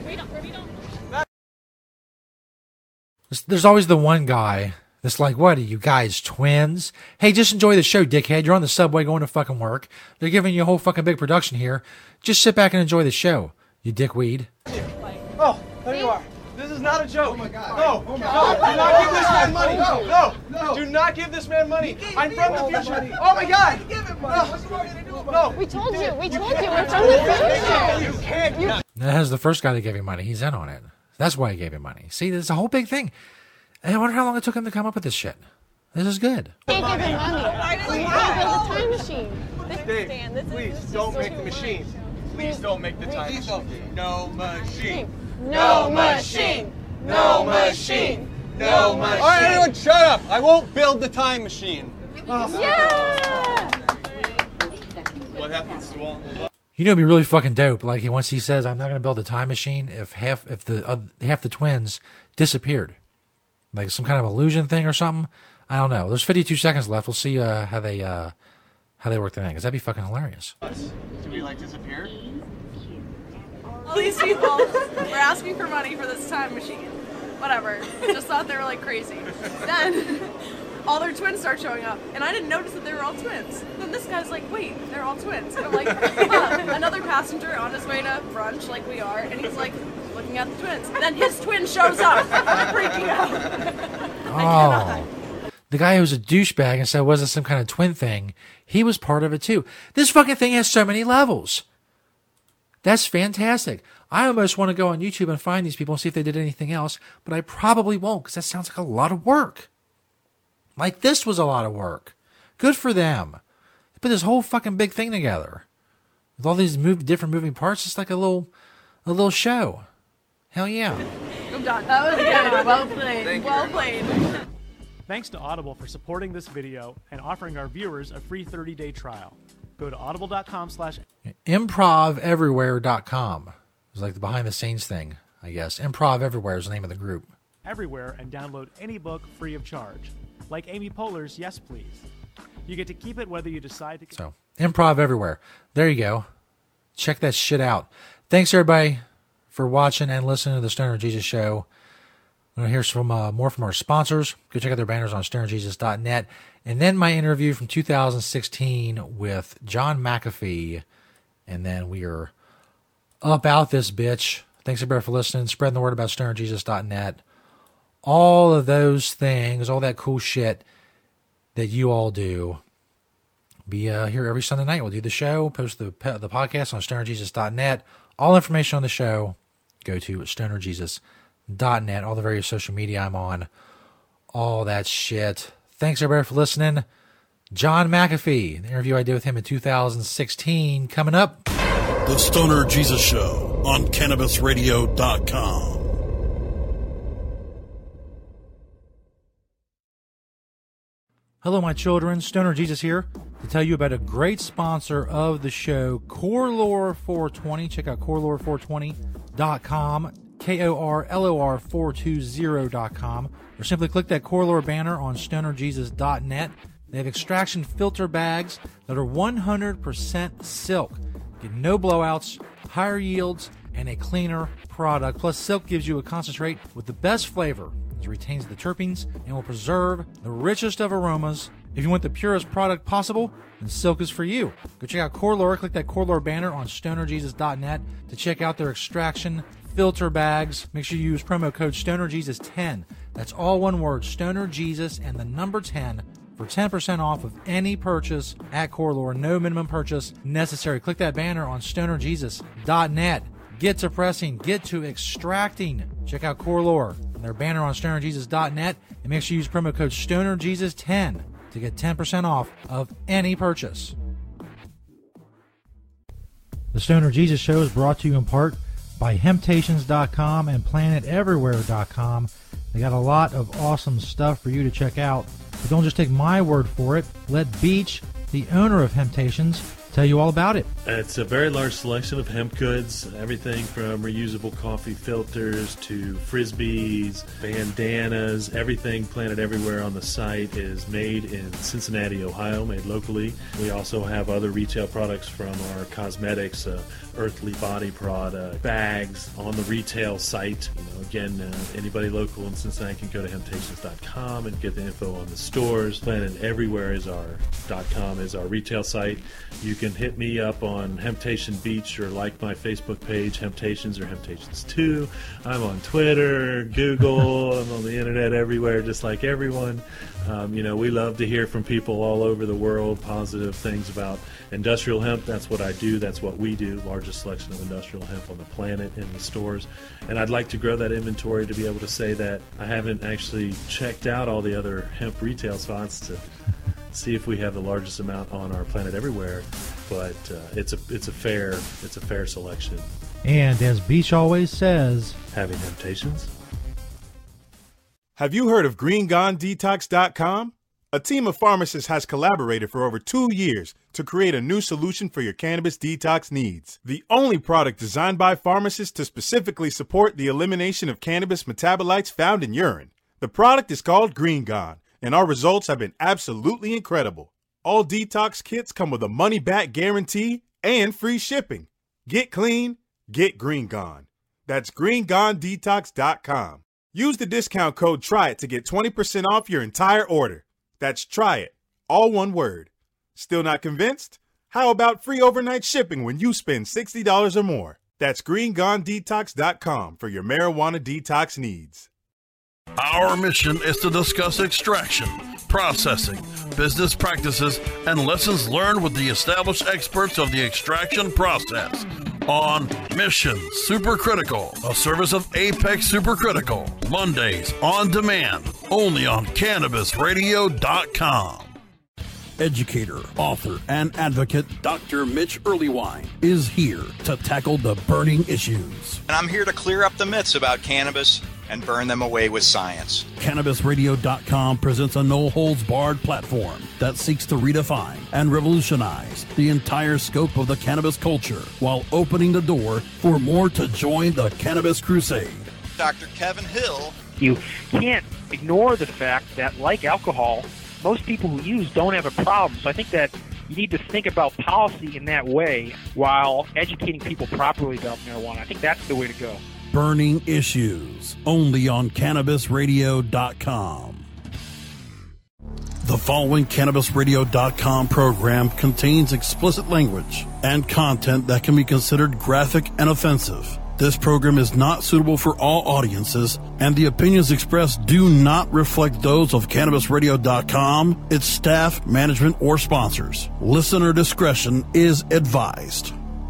There's always the one guy that's like, what are you guys, twins? Hey, just enjoy the show, dickhead. You're on the subway going to fucking work. They're giving you a whole fucking big production here. Just sit back and enjoy the show, you dickweed.
Oh, there you are. This is not a joke. Oh my God. No, do not give this man money. No. Do not give this man money. I'm from the future. Oh my God. Give him money. What's wrong with you? No.
We told you. We're from the future.
You can't.
That has the first guy that gave him money. He's in on it. That's why he gave him money. See, there's a whole big thing. I wonder how long it took him to come up with this shit. This is good.
Can't give him money. We gotta build a time machine.
Dave, please don't make the machine.
Please don't make the time machine. No machine.
No machine. No machine. No machine.
All right, everyone, shut up. I won't build the time machine.
Yeah.
What happens to all?
You know, it'd be really fucking dope. Like once he says, "I'm not going to build a time machine," if half the twins disappeared, like some kind of illusion thing or something. I don't know. There's 52 seconds left. We'll see how they work the thing. Because that'd be fucking hilarious.
Do we like disappear?
All these people were asking for money for this time machine. Whatever. Just thought they were like crazy. Then all their twins start showing up, and I didn't notice that they were all twins. Then this guy's like, wait, they're all twins. And I'm like, another passenger on his way to brunch like we are, and he's like looking at the twins. Then his twin shows up, freaking out.
Oh. The guy who was a douchebag and said it wasn't some kind of twin thing, he was part of it too. This fucking thing has so many levels. That's fantastic. I almost want to go on YouTube and find these people and see if they did anything else, but I probably won't because that sounds like a lot of work. Like this was a lot of work. Good for them. They put this whole fucking big thing together with all these different moving parts. It's like a little show. Hell yeah.
I'm done. That was good. Well played. Well played.
Thanks to Audible for supporting this video and offering our viewers a free 30-day trial. Go to audible.com/improveverywhere.com. It's like the behind the scenes thing, I guess. Improv Everywhere is the name of the group. Everywhere and download any book free of charge. Like Amy Poehler's Yes Please. You get to keep it whether you decide to...
So, Improv Everywhere. There you go. Check that shit out. Thanks everybody for watching and listening to the Stoner Jesus Show. We're going to hear some more from our sponsors. Go check out their banners on stonerjesus.net. And then my interview from 2016 with John McAfee. And then we are up out this bitch. Thanks everybody for listening. Spreading the word about stonerjesus.net. All of those things, all that cool shit that you all do. Be here every Sunday night. We'll do the show, post the podcast on stonerjesus.net. All information on the show, go to stonerjesus.net. All the various social media I'm on, all that shit. Thanks everybody for listening. John McAfee, the interview I did with him in 2016, coming up.
The Stoner Jesus Show on CannabisRadio.com.
Hello, my children. Stoner Jesus here to tell you about a great sponsor of the show, Corelore420. Check out Corelore420.com. KORLOR420.com, or simply click that Corelore banner on stonerjesus.net. They have extraction filter bags that are 100% silk. Get no blowouts, higher yields, and a cleaner product. Plus, silk gives you a concentrate with the best flavor. It retains the terpenes and will preserve the richest of aromas. If you want the purest product possible, then silk is for you. Go check out Corelore. Click that Corelore banner on stonerjesus.net to check out their extraction filter bags. Make sure you use promo code StonerJesus10. That's all one word, StonerJesus and the number 10 for 10% off of any purchase at Corelore. No minimum purchase necessary. Click that banner on StonerJesus.net. Get to pressing. Get to extracting. Check out Corelore.
their banner on stonerjesus.net, and make sure you use promo code STONERJESUS10 to get 10% off of any purchase. The Stoner Jesus Show is brought to you in part by Hemptations.com and PlanetEverywhere.com. They got a lot of awesome stuff for you to check out. But don't just take my word for it. Let Beach, the owner of Hemptations, tell you all about it.
It's a very large selection of hemp goods, everything from reusable coffee filters to frisbees, bandanas, everything Planet Everywhere on the site is made in Cincinnati, Ohio, made locally. We also have other retail products from our cosmetics, Earthly Body product, bags on the retail site. Again, anybody local in Cincinnati can go to Hemptations.com and get the info on the stores. Planet Everywhere is .com is our retail site. You can hit me up on Hemptation Beach or like my Facebook page, Hemptations or Hemptations 2. I'm on Twitter, Google, I'm on the internet everywhere, just like everyone. We love to hear from people all over the world, positive things about industrial hemp. That's what I do. That's what we do. Largest selection of industrial hemp on the planet in the stores. And I'd like to grow that inventory to be able to say that I haven't actually checked out all the other hemp retail spots to see if we have the largest amount on our Planet Everywhere. But it's a fair selection.
And as Beach always says,
having Hemptations.
Have you heard of GreenGoneDetox.com? A team of pharmacists has collaborated for over 2 years to create a new solution for your cannabis detox needs. The only product designed by pharmacists to specifically support the elimination of cannabis metabolites found in urine. The product is called Green Gone, and our results have been absolutely incredible. All detox kits come with a money-back guarantee and free shipping. Get clean, get Green Gone. That's GreenGoneDetox.com. Use the discount code TRYIT to get 20% off your entire order. That's TRYIT, all one word. Still not convinced? How about free overnight shipping when you spend $60 or more? That's GreenGoneDetox.com for your marijuana detox needs.
Our mission is to discuss extraction, processing, business practices, and lessons learned with the established experts of the extraction process. On Mission Supercritical, a service of Apex Supercritical. Mondays on demand, only on CannabisRadio.com. Educator, author, and advocate Dr. Mitch Earlywine is here to tackle the burning issues.
And I'm here to clear up the myths about cannabis and burn them away with science.
CannabisRadio.com presents a no-holds-barred platform that seeks to redefine and revolutionize the entire scope of the cannabis culture while opening the door for more to join the cannabis crusade.
Dr. Kevin Hill.
You can't ignore the fact that, like alcohol, most people who use don't have a problem. So I think that you need to think about policy in that way while educating people properly about marijuana. I think that's the way to go.
Burning issues, only on CannabisRadio.com. The following CannabisRadio.com program contains explicit language and content that can be considered graphic and offensive. This program is not suitable for all audiences, and the opinions expressed do not reflect those of CannabisRadio.com, its staff, management, or sponsors. Listener discretion is advised.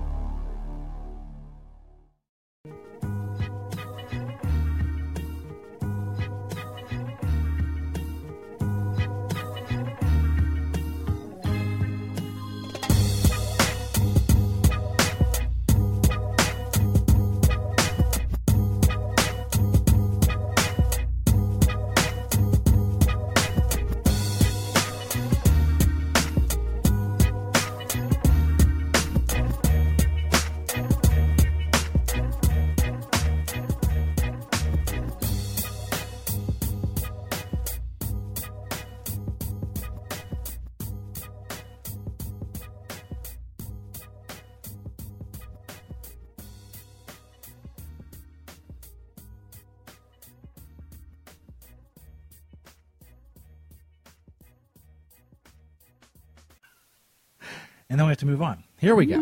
And then we have to move on. Here we go.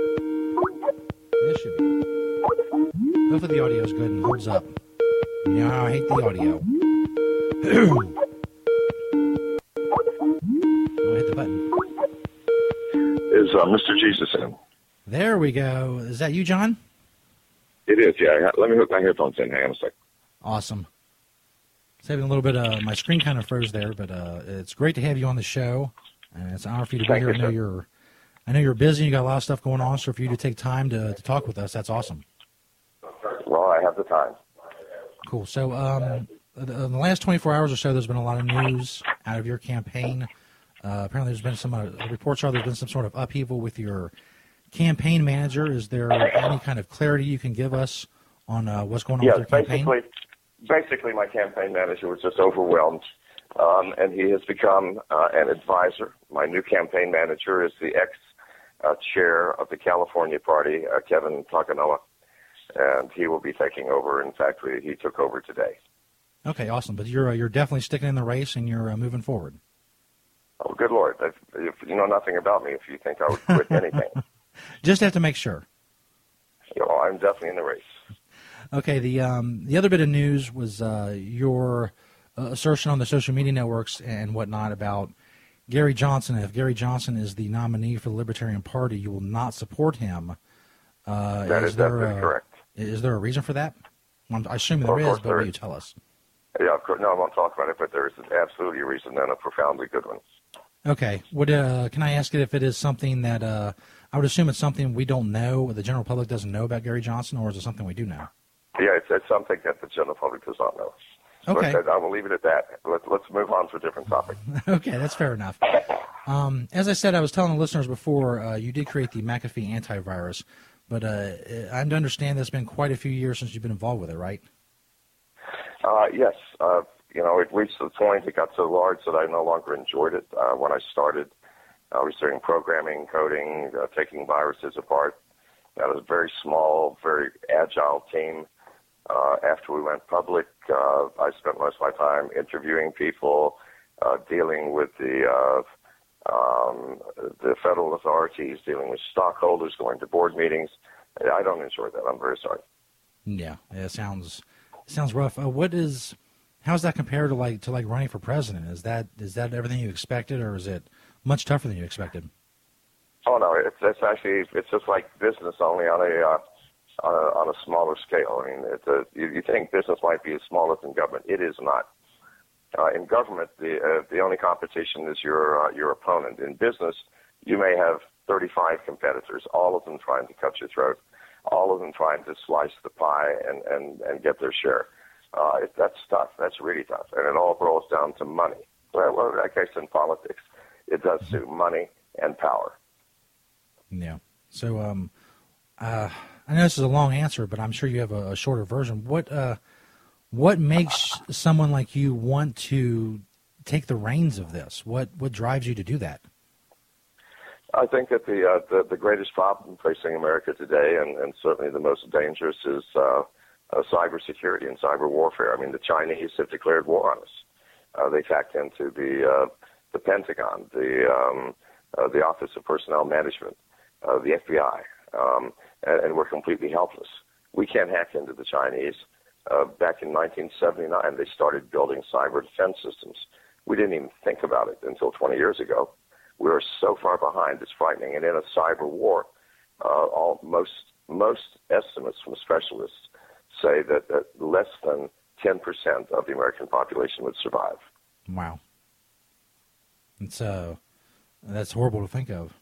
This should be. Hopefully the audio is good and holds up. You know how I hate the audio. I'll hit the button.
Is Mr. Jesus in?
There we go. Is that you, John?
It is, yeah. Let me hook my headphones in. Hang on a sec.
Awesome.
Saving a little bit. My screen kind of froze there, but it's great to have you on the show, and it's an honor for you to be here. I know you're busy. You got a lot of stuff going on, so for you to take time to talk with us, that's awesome.
Well, I have the time.
Cool. So, in the last 24 hours or so, there's been a lot of news out of your campaign. Apparently, there's been some reports are there's been some sort of upheaval with your campaign manager. Is there any kind of clarity you can give us on what's going on with your campaign?
Basically, my campaign manager was just overwhelmed, and he has become an advisor. My new campaign manager is the ex-chair of the California Party, Kevin Takanoa, and he will be taking over. In fact, he took over today.
Okay, awesome. But you're definitely sticking in the race, and you're moving forward.
Oh, good Lord. If you know nothing about me, if you think I would quit anything.
Just have to make sure.
I'm definitely in the race.
Okay, the other bit of news was your assertion on the social media networks and whatnot about Gary Johnson. If Gary Johnson is the nominee for the Libertarian Party, you will not support him.
That is definitely correct.
Is there a reason for that? I assume there is, but will you tell us?
Yeah, of course. No, I won't talk about it, but there is absolutely a reason, and a profoundly good one.
Okay. Can I ask it if it is something that I would assume it's something we don't know, the general public doesn't know about Gary Johnson, or is it something we do know?
Yeah, it's something that the general public does not know.
Okay.
But I will leave it at that. Let's move on to a different topic.
Okay, that's fair enough. As I said, I was telling the listeners before, you did create the McAfee antivirus, but I understand it's been quite a few years since you've been involved with it, right?
Yes. It reached the point, it got so large that I no longer enjoyed it. When I started, I was doing programming, coding, taking viruses apart. That was a very small, very agile team. After we went public, I spent most of my time interviewing people, dealing with the federal authorities, dealing with stockholders, going to board meetings. I don't enjoy that. I'm very sorry.
Yeah, it sounds rough. How's that compared to like running for president? Is that everything you expected, or is it much tougher than you expected?
Oh no, it's just like business, only on a smaller scale. I mean, you think business might be as small as in government. It is not. In government, the only competition is your opponent. In business, you may have 35 competitors, all of them trying to cut your throat, all of them trying to slice the pie and get their share. That's tough. That's really tough. And it all boils down to money. Well, I guess in politics, it does too. Money and power.
Yeah. So I know this is a long answer, but I'm sure you have a shorter version. What makes someone like you want to take the reins of this? What drives you to do that?
I think that the greatest problem facing America today, and certainly the most dangerous, is cybersecurity and cyber warfare. I mean, the Chinese have declared war on us. They hacked into the Pentagon, the Office of Personnel Management, the FBI, and we're completely helpless. We can't hack into the Chinese. Back in 1979, they started building cyber defense systems. We didn't even think about it until 20 years ago. We are so far behind, it's frightening. And in a cyber war, most estimates from specialists say that less than 10% of the American population would survive.
Wow. That's horrible to think of.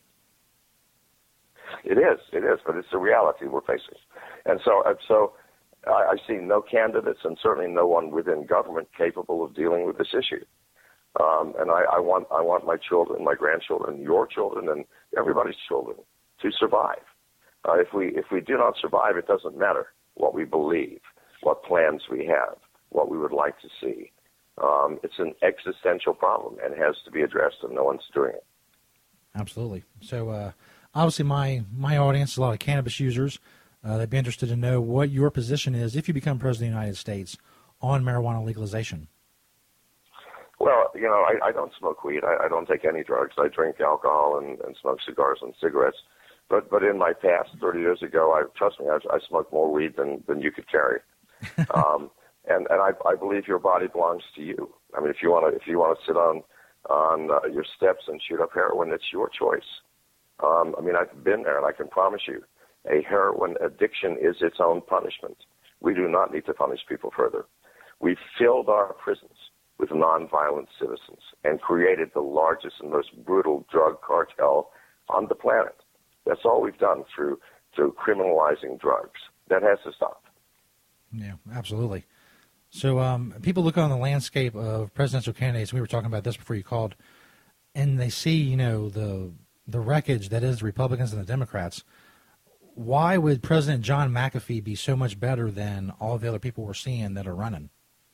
It is, but it's the reality we're facing. And so I see no candidates and certainly no one within government capable of dealing with this issue. And I want my children, my grandchildren, your children, and everybody's children to survive. If we do not survive, it doesn't matter what we believe, what plans we have, what we would like to see. It's an existential problem and has to be addressed, and no one's doing it.
Absolutely. So obviously my audience is a lot of cannabis users. They'd be interested to know what your position is if you become president of the United States on marijuana legalization.
Well, I don't smoke weed. I don't take any drugs. I drink alcohol and smoke cigars and cigarettes. But in my past, 30 years ago, trust me, I smoked more weed than you could carry. And I believe your body belongs to you. I mean, if you want to sit on your steps and shoot up heroin, it's your choice. I mean, I've been there, and I can promise you, a heroin addiction is its own punishment. We do not need to punish people further. We've filled our prisons with nonviolent citizens and created the largest and most brutal drug cartel on the planet. That's all we've done through criminalizing drugs. That has to stop.
Yeah, absolutely. So people look on the landscape of presidential candidates. We were talking about this before you called, and they see, the wreckage that is the Republicans and the Democrats. Why would President John McAfee be so much better than all the other people we're seeing that are running?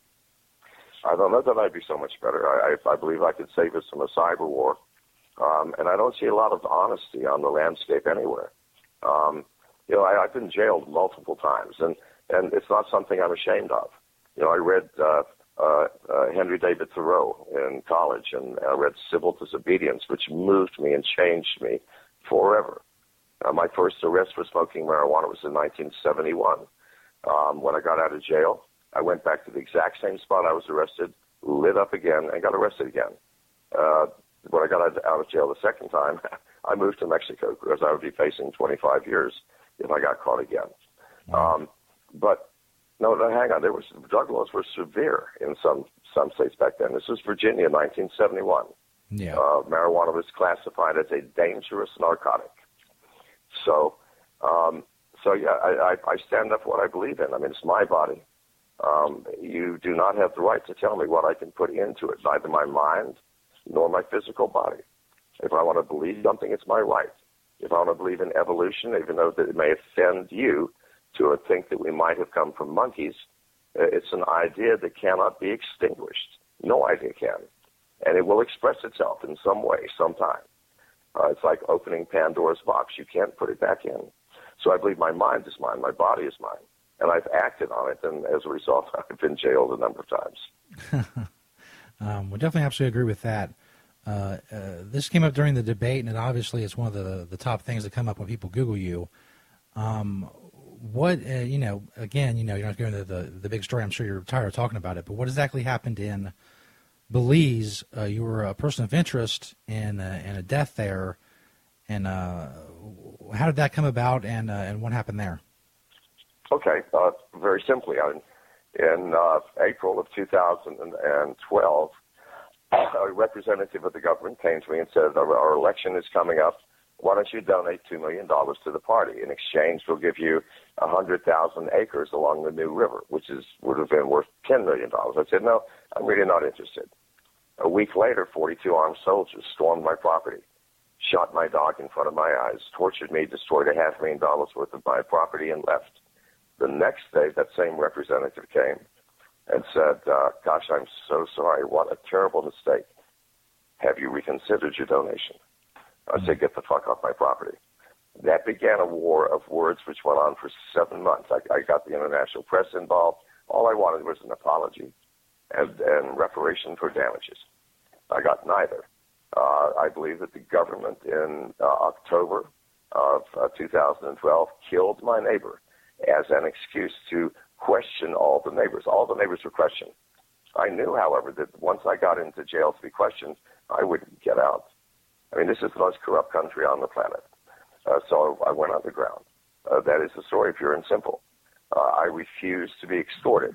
I don't know that I'd be so much better. I believe I could save us from a cyber war. And I don't see a lot of honesty on the landscape anywhere. I've been jailed multiple times, and it's not something I'm ashamed of. I read Henry David Thoreau in college, and I read Civil Disobedience, which moved me and changed me forever. My first arrest for smoking marijuana was in 1971. When I got out of jail, I went back to the exact same spot I was arrested, lit up again, and got arrested again. When I got out of jail the second time, I moved to Mexico because I would be facing 25 years if I got caught again. But no, hang on. Drug laws were severe in some states back then. This was Virginia, 1971.
Yeah.
Marijuana was classified as a dangerous narcotic. So yeah, I stand up for what I believe in. I mean, it's my body. You do not have the right to tell me what I can put into it, neither my mind nor my physical body. If I want to believe something, it's my right. If I want to believe in evolution, even though that it may offend you to think that we might have come from monkeys, it's an idea that cannot be extinguished. No idea can. And it will express itself in some way, sometime. It's like opening Pandora's box. You can't put it back in. So I believe my mind is mine, my body is mine, and I've acted on it, and as a result, I've been jailed a number of times.
We definitely absolutely agree with that. This came up during the debate, and obviously it's one of the top things that come up when people Google you. Again, you're not going to the big story. I'm sure you're tired of talking about it, but what exactly happened in Belize? You were a person of interest in a death there, and how did that come about, and what happened there?
Okay, very simply, in April of 2012, a representative of the government came to me and said, our election is coming up. Why don't you donate $2 million to the party? In exchange, we'll give you 100,000 acres along the New River, which would have been worth $10 million. I said, no, I'm really not interested. A week later, 42 armed soldiers stormed my property, shot my dog in front of my eyes, tortured me, destroyed $500,000 worth of my property, and left. The next day, that same representative came and said, gosh, I'm so sorry. What a terrible mistake. Have you reconsidered your donation? I said, get the fuck off my property. That began a war of words which went on for 7 months. I got the international press involved. All I wanted was an apology and reparation for damages. I got neither. I believe that the government in October of 2012 killed my neighbor as an excuse to question all the neighbors. All the neighbors were questioned. I knew, however, that once I got into jail to be questioned, I wouldn't get out. I mean, this is the most corrupt country on the planet. So I went underground. That is the story, pure and simple. I refuse to be extorted.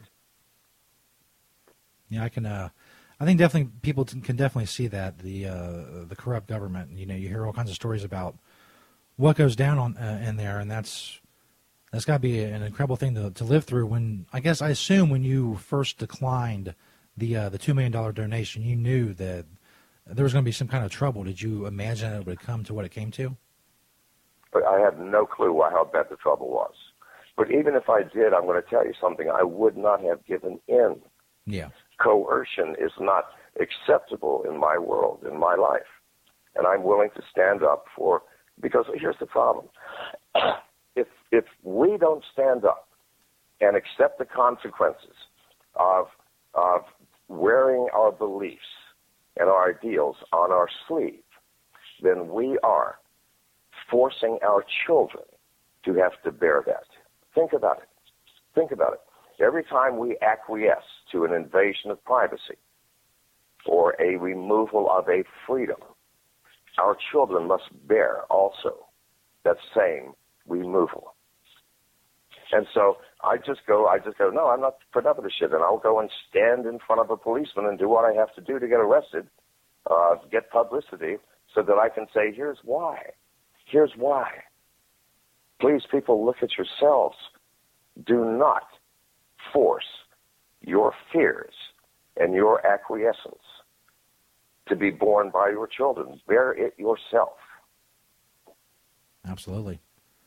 Yeah, I think definitely people can definitely see that the corrupt government. You hear all kinds of stories about what goes down in there, and that's got to be an incredible thing to live through. When I assume when you first declined the $2 million donation, you knew that there was going to be some kind of trouble. Did you imagine it would come to what it came to?
But I had no clue how bad the trouble was. But even if I did, I'm going to tell you something. I would not have given in.
Yeah.
Coercion is not acceptable in my world, in my life. And I'm willing to stand up for, because here's the problem. If we don't stand up and accept the consequences of wearing our beliefs and our ideals on our sleeve, then we are forcing our children to have to bear that. Think about it. Think about it. Every time we acquiesce to an invasion of privacy or a removal of a freedom, our children must bear also that same removal. And so I just go, no, I'm not putting up with this shit. And I'll go and stand in front of a policeman and do what I have to do to get arrested, get publicity, so that I can say, here's why. Here's why. Please, people, look at yourselves. Do not force your fears and your acquiescence to be borne by your children. Bear it yourself.
Absolutely.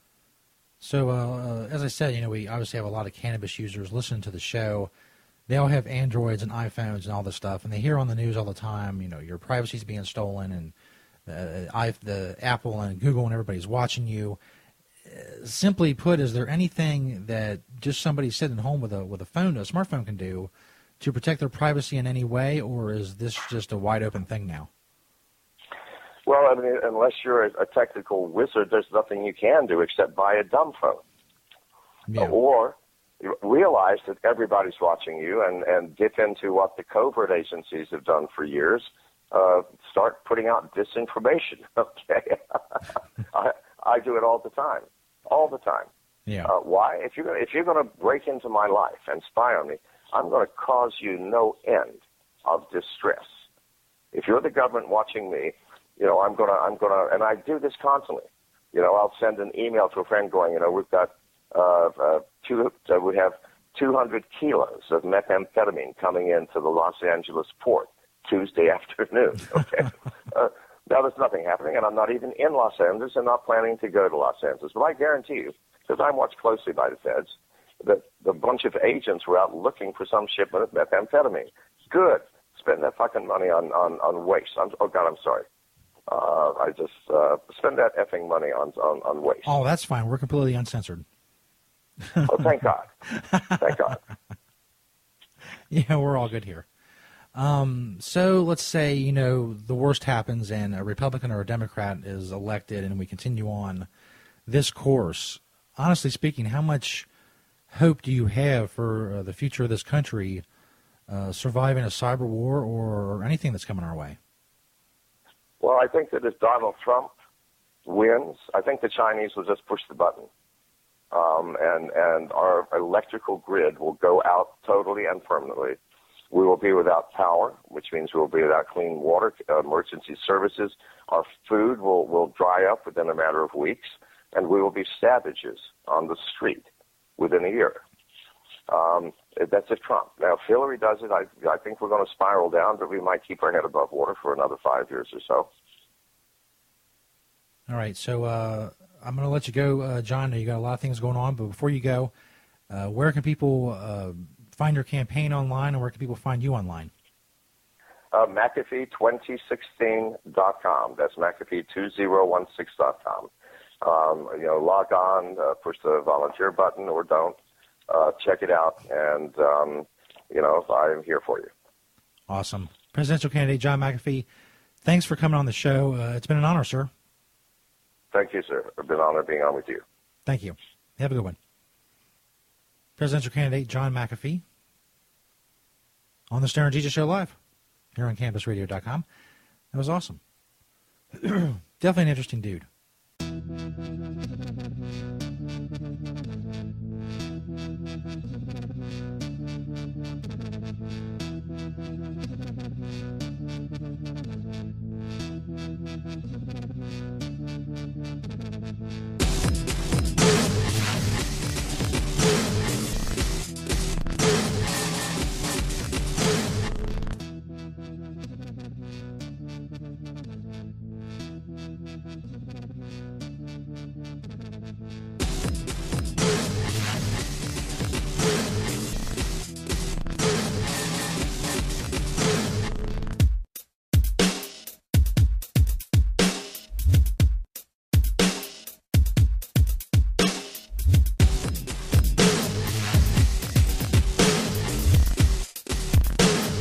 So, as I said, we obviously have a lot of cannabis users listening to the show. They all have Androids and iPhones and all this stuff, and they hear on the news all the time, your privacy's being stolen, and the Apple and Google and everybody's watching you. Simply put, is there anything that just somebody sitting home with a smartphone can do to protect their privacy in any way, or is this just a wide open thing now?
Well, I mean, unless you're a technical wizard, there's nothing you can do except buy a dumb phone. Yeah. Or realize that everybody's watching you and dip into what the covert agencies have done for years. Start putting out disinformation, okay? I do it all the time. All the time.
Yeah.
Why? If you're going to break into my life and spy on me, I'm going to cause you no end of distress. If you're the government watching me, I'm gonna, and I do this constantly. I'll send an email to a friend going, we've got we have 200 kilos of methamphetamine coming into the Los Angeles port Tuesday afternoon. Okay. Now there's nothing happening, and I'm not even in Los Angeles and not planning to go to Los Angeles. But I guarantee you, because I'm watched closely by the feds, that the bunch of agents were out looking for some shipment of methamphetamine. Good. Spend that fucking money on waste. I'm sorry. I just spend that effing money on waste.
Oh, that's fine. We're completely uncensored.
Oh, thank God. Thank God.
Yeah, we're all good here. So let's say, the worst happens and a Republican or a Democrat is elected and we continue on this course. Honestly speaking, how much hope do you have for the future of this country surviving a cyber war or anything that's coming our way?
Well, I think that if Donald Trump wins, I think the Chinese will just push the button. And our electrical grid will go out totally and permanently. We will be without power, which means we will be without clean water, emergency services. Our food will dry up within a matter of weeks, and we will be savages on the street within a year. That's if Trump. Now, if Hillary does it, I think we're going to spiral down, but we might keep our head above water for another 5 years or so.
All right, so I'm going to let you go, John. You got a lot of things going on, but before you go, where can people find your campaign online, and where can people find you online?
McAfee2016.com. That's McAfee2016.com. Log on, push the volunteer button, or don't. Check it out, and, I'm here for you.
Awesome. Presidential candidate John McAfee, thanks for coming on the show. It's been an honor, sir.
Thank you, sir. It's been an honor being on with you.
Thank you. Have a good one. Presidential candidate John McAfee on the Stern Jesus Show Live here on CannabisRadio.com. That was awesome. Definitely an interesting dude.